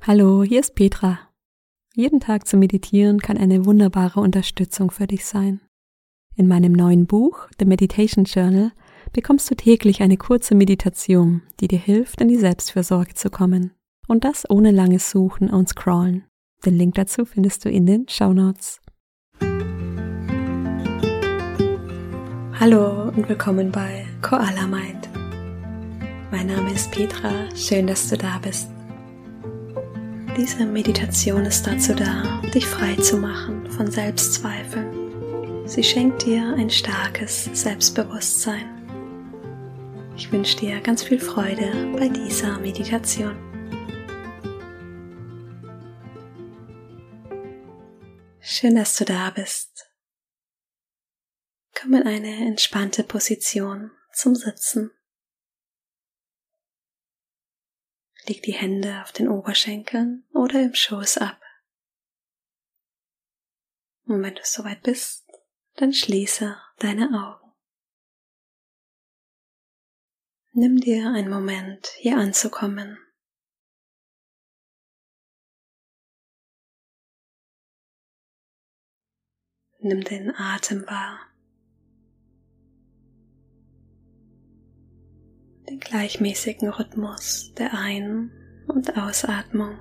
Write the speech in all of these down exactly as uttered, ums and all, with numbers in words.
Hallo, hier ist Petra. Jeden Tag zu meditieren kann eine wunderbare Unterstützung für dich sein. In meinem neuen Buch, The Meditation Journal, bekommst du täglich eine kurze Meditation, die dir hilft, in die Selbstfürsorge zu kommen. Und das ohne langes Suchen und Scrollen. Den Link dazu findest du in den Shownotes. Hallo und willkommen bei Koala Mind. Mein Name ist Petra, schön, dass du da bist. Diese Meditation ist dazu da, dich frei zu machen von Selbstzweifeln. Sie schenkt dir ein starkes Selbstbewusstsein. Ich wünsche dir ganz viel Freude bei dieser Meditation. Schön, dass du da bist. Komm in eine entspannte Position zum Sitzen. Leg die Hände auf den Oberschenkeln oder im Schoß ab. Und wenn du soweit bist, dann schließe deine Augen. Nimm dir einen Moment, hier anzukommen. Nimm den Atem wahr. Den gleichmäßigen Rhythmus der Ein- und Ausatmung.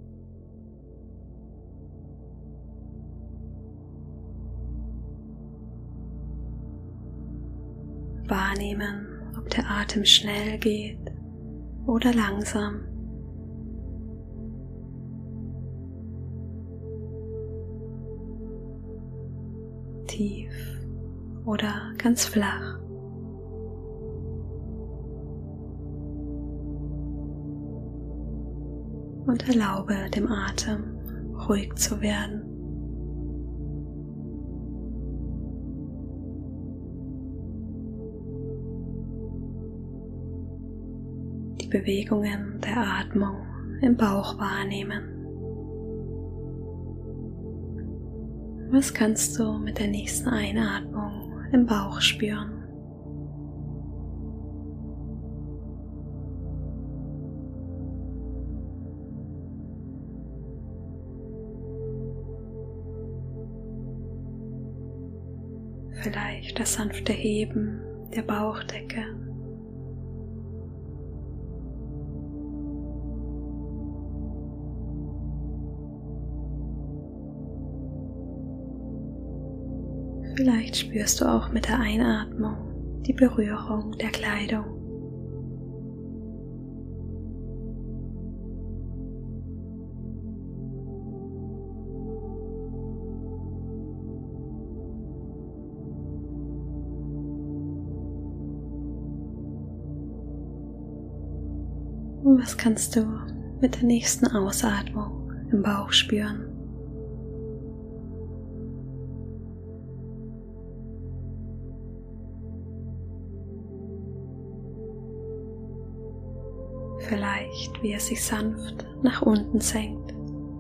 Wahrnehmen, ob der Atem schnell geht oder langsam. Tief oder ganz flach. Und erlaube dem Atem, ruhig zu werden. Die Bewegungen der Atmung im Bauch wahrnehmen. Was kannst du mit der nächsten Einatmung im Bauch spüren? Vielleicht das sanfte Heben der Bauchdecke. Vielleicht spürst du auch mit der Einatmung die Berührung der Kleidung. Und was kannst du mit der nächsten Ausatmung im Bauch spüren? Vielleicht, wie es sich sanft nach unten senkt,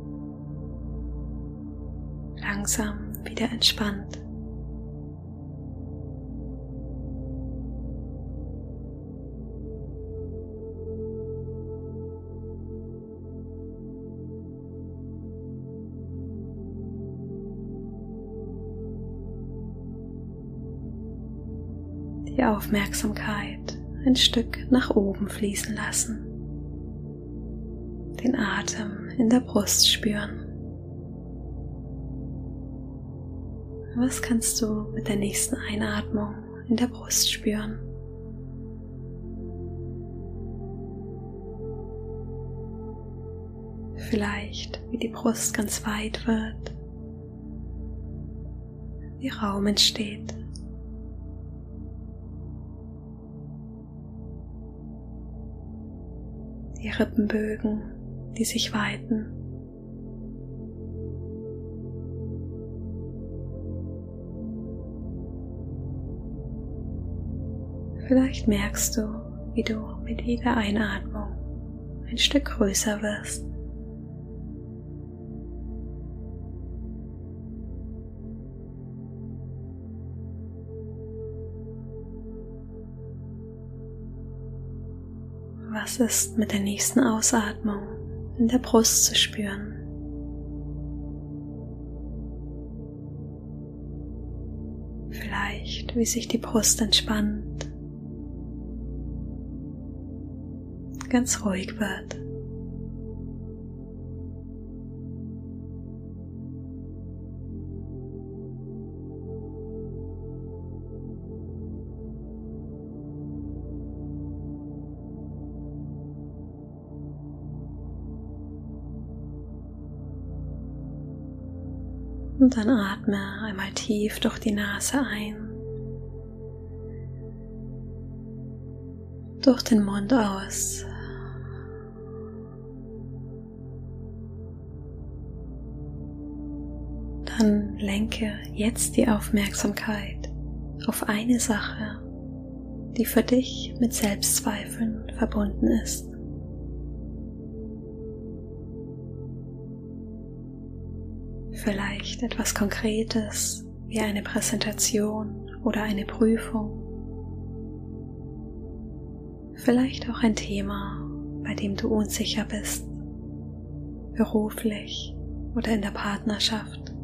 langsam wieder entspannt. Die Aufmerksamkeit ein Stück nach oben fließen lassen. Den Atem in der Brust spüren. Was kannst du mit der nächsten Einatmung in der Brust spüren? Vielleicht, wie die Brust ganz weit wird, wie Raum entsteht. Die Rippenbögen, die sich weiten. Vielleicht merkst du, wie du mit jeder Einatmung ein Stück größer wirst. Was ist mit der nächsten Ausatmung in der Brust zu spüren. Vielleicht, wie sich die Brust entspannt, ganz ruhig wird. Und dann atme einmal tief durch die Nase ein, durch den Mund aus. Dann lenke jetzt die Aufmerksamkeit auf eine Sache, die für dich mit Selbstzweifeln verbunden ist. Vielleicht etwas Konkretes wie eine Präsentation oder eine Prüfung. Vielleicht auch ein Thema, bei dem du unsicher bist, beruflich oder in der Partnerschaft.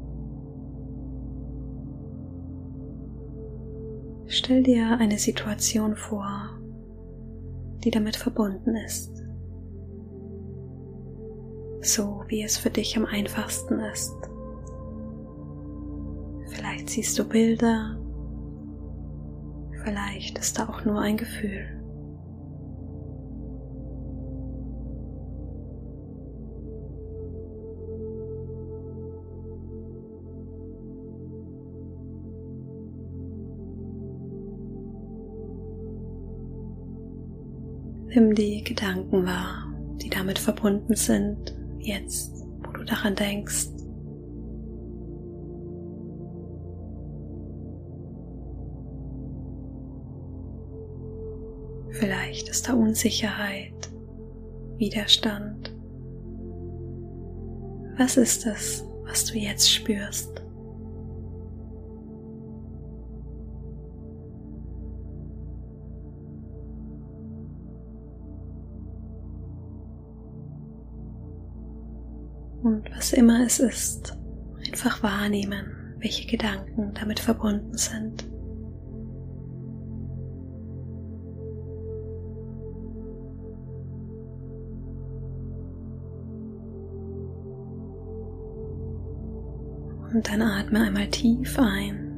Stell dir eine Situation vor, die damit verbunden ist. So wie es für dich am einfachsten ist. Vielleicht siehst du Bilder, vielleicht ist da auch nur ein Gefühl. Nimm die Gedanken wahr, die damit verbunden sind. Jetzt, wo du daran denkst. Vielleicht ist da Unsicherheit, Widerstand. Was ist es, was du jetzt spürst? Und was immer es ist, einfach wahrnehmen, welche Gedanken damit verbunden sind. Und dann atme einmal tief ein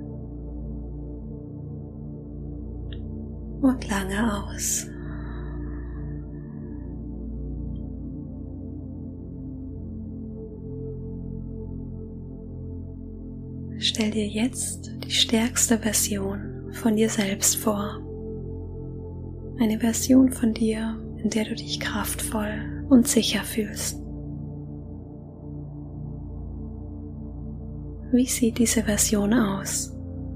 und lange aus. Stell dir jetzt die stärkste Version von dir selbst vor. Eine Version von dir, in der du dich kraftvoll und sicher fühlst. Wie sieht diese Version aus?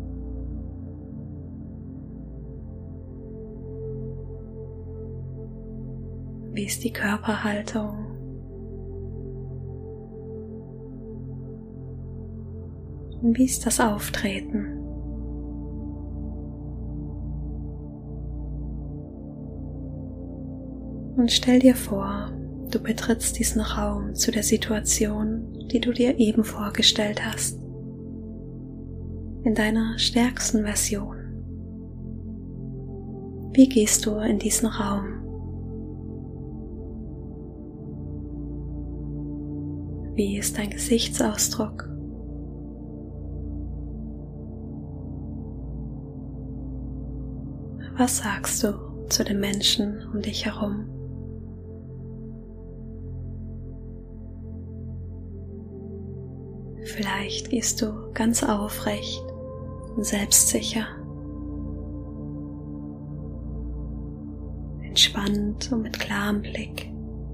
Wie ist die Körperhaltung? Und wie ist das Auftreten? Und stell dir vor, du betrittst diesen Raum zu der Situation, die du dir eben vorgestellt hast. In deiner stärksten Version. Wie gehst du in diesen Raum? Wie ist dein Gesichtsausdruck? Was sagst du zu den Menschen um dich herum? Vielleicht gehst du ganz aufrecht und selbstsicher, entspannt und mit klarem Blick.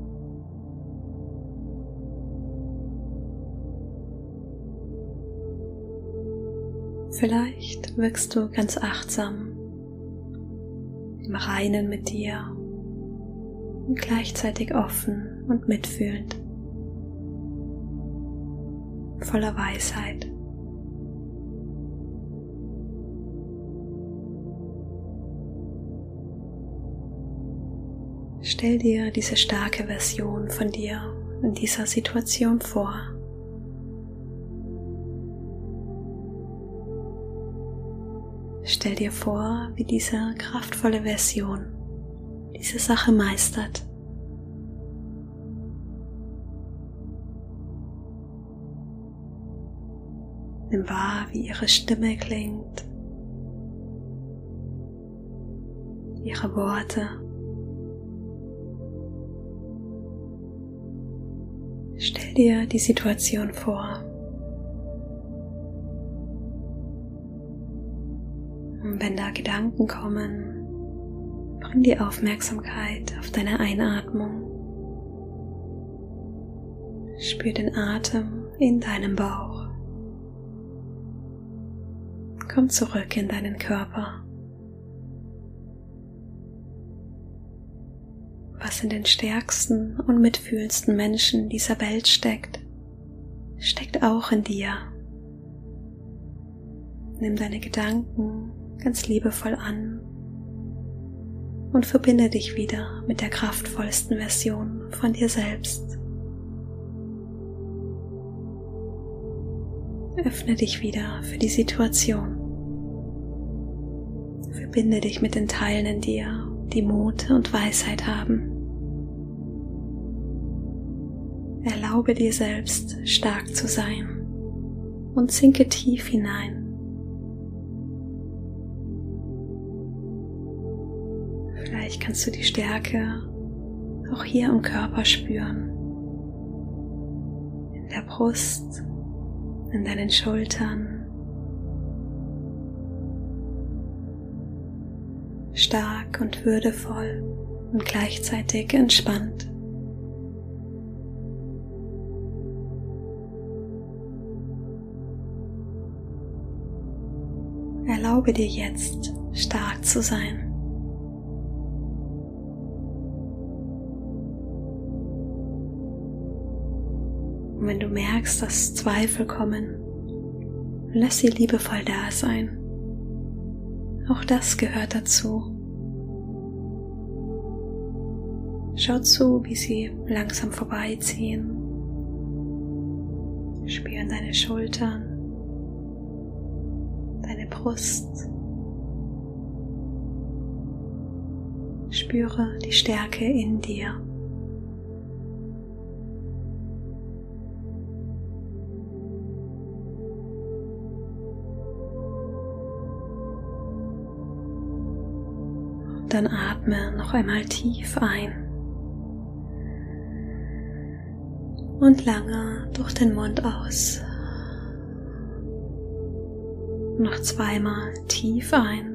Vielleicht wirkst du ganz achtsam, im Reinen mit dir und gleichzeitig offen und mitfühlend, voller Weisheit. Stell dir diese starke Version von dir in dieser Situation vor. Stell dir vor, wie diese kraftvolle Version diese Sache meistert. Nimm wahr, wie ihre Stimme klingt, ihre Worte. Stell dir die Situation vor. Und wenn da Gedanken kommen, bring die Aufmerksamkeit auf deine Einatmung. Spür den Atem in deinem Bauch. Komm zurück in deinen Körper. Was in den stärksten und mitfühlendsten Menschen dieser Welt steckt, steckt auch in dir. Nimm deine Gedanken ganz liebevoll an und verbinde dich wieder mit der kraftvollsten Version von dir selbst. Öffne dich wieder für die Situation. Verbinde dich mit den Teilen in dir, die Mut und Weisheit haben. Erlaube dir selbst, stark zu sein und sinke tief hinein. Vielleicht kannst du die Stärke auch hier im Körper spüren, in der Brust, in deinen Schultern. Stark und würdevoll und gleichzeitig entspannt. Erlaube dir jetzt, stark zu sein. Und wenn du merkst, dass Zweifel kommen, lass sie liebevoll da sein. Auch das gehört dazu. Schau zu, wie sie langsam vorbeiziehen. Spüren deine Schultern, deine Brust. Spüre die Stärke in dir. Dann atme noch einmal tief ein und lange durch den Mund aus. Noch zweimal tief ein,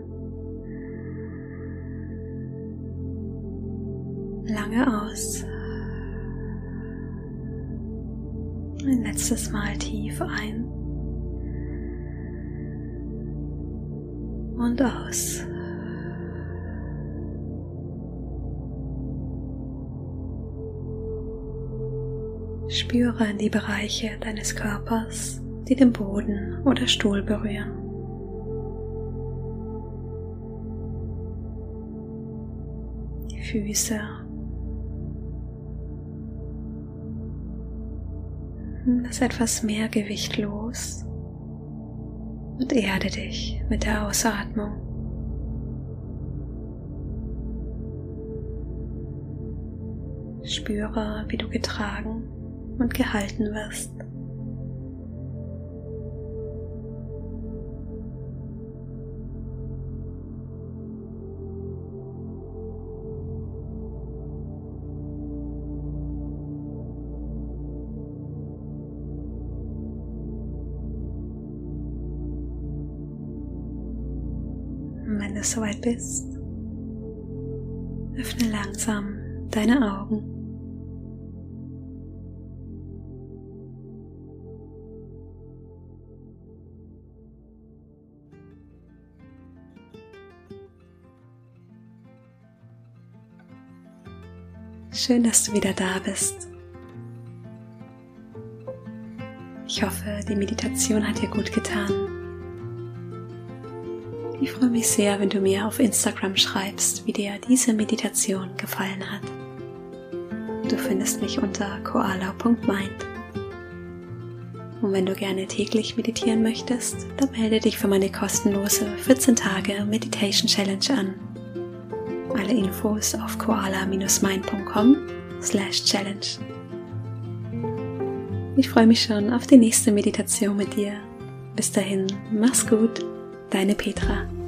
lange aus. Ein letztes Mal tief ein und aus. Spüre in die Bereiche deines Körpers, die den Boden oder Stuhl berühren. Die Füße. Lass etwas mehr Gewicht los und erde dich mit der Ausatmung. Spüre, wie du getragen und gehalten wirst. Und wenn du soweit bist, öffne langsam deine Augen. Schön, dass du wieder da bist. Ich hoffe, die Meditation hat dir gut getan. Ich freue mich sehr, wenn du mir auf Instagram schreibst, wie dir diese Meditation gefallen hat. du findest mich unter koala punkt mind. Und wenn du gerne täglich meditieren möchtest, dann melde dich für meine kostenlose vierzehn Tage Meditation Challenge an. Alle Infos auf koala Bindestrich mind punkt com slash challenge. Ich freue mich schon auf die nächste Meditation mit dir. Bis dahin, mach's gut, deine Petra.